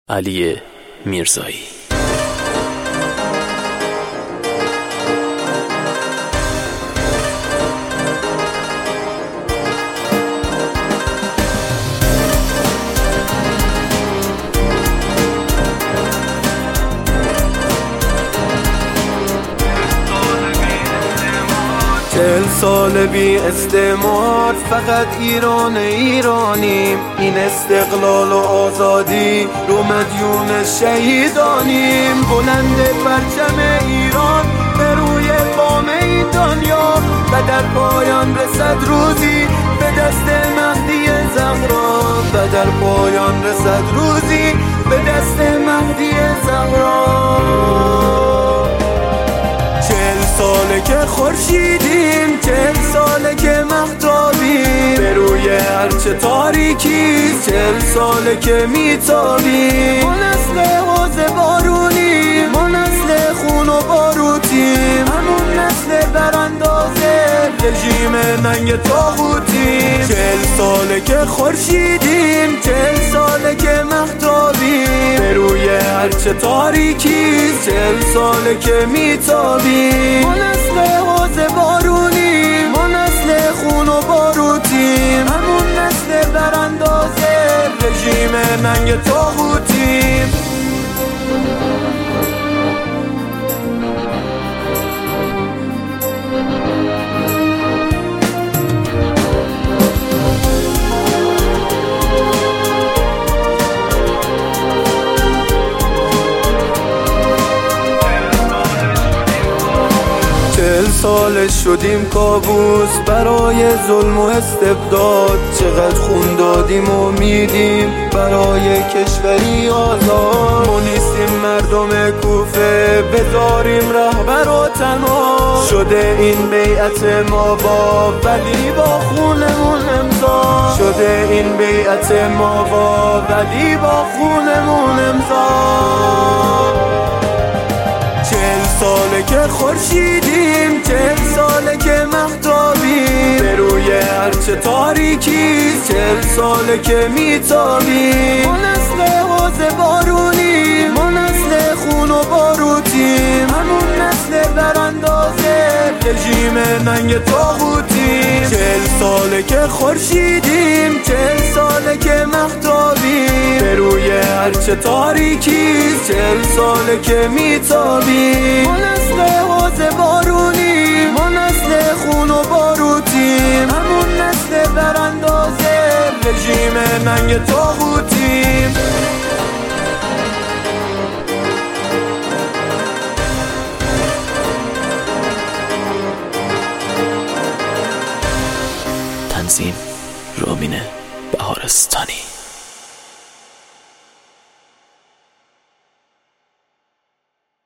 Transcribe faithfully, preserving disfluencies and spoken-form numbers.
علی میرزایی. چهل سال بی استعمار، فقط ایران ایرانیم. این استقلال و آزادی رو مدیون شهیدانیم. بلند پرچم ایران به روی بام این دنیا و در پایان رسد روزی به دست مهدی زهرا. و در پایان رسد روزی به دست مهدی زهرا. چهل ساله که خورشیدیم، چهل ساله که مهتابیم به روی هرچه تاریکی، چهل ساله که میتابیم. ما نسل حوض بارونیم، ما نسل خون و باروتیم، همون نسل براندازه رژیم ننگ طاغوتیم. چهل ساله که خورشیدیم، چهل ساله که مهتابیم به روی هرچه تاریکی، چهل ساله که میتابیم. ما نسل حوض بارونیم، ما نسل خون و باروتیم، همون نسل براندازه رژیم ننگ طاغوتیم. چهل سال شدیم کابوس برای ظلم و استبداد. چقدر خون دادیم و میدیم برای کشوری آزاد. ما نیستیم مردم کوفه بذاریم رهبر و تنها. شده این بیعت ما با ولی با خونمون امضا. شده این بیعت ما با ولی با خونمون امضا. چهل ساله که خورشیدیم، چهل ساله که مهتابیم به روی هرچه تاریکی، چهل ساله که میتابیم. ما نسل حوض بارونیم، ما نسل خون و باروتیم، همون نسل براندازه رژیم ننگ طاغوتیم. چهل ساله که خورشیدیم، چهل ساله که مهتابیم به روی هرچه تاریکی، چهل ساله که میتابیم. ما نسل حوض بارونیم، ما نسل خون و باروتیم، همون نسل براندازه رژیم ننگ طاغوتیم. تنظیم رامین بهارستانی.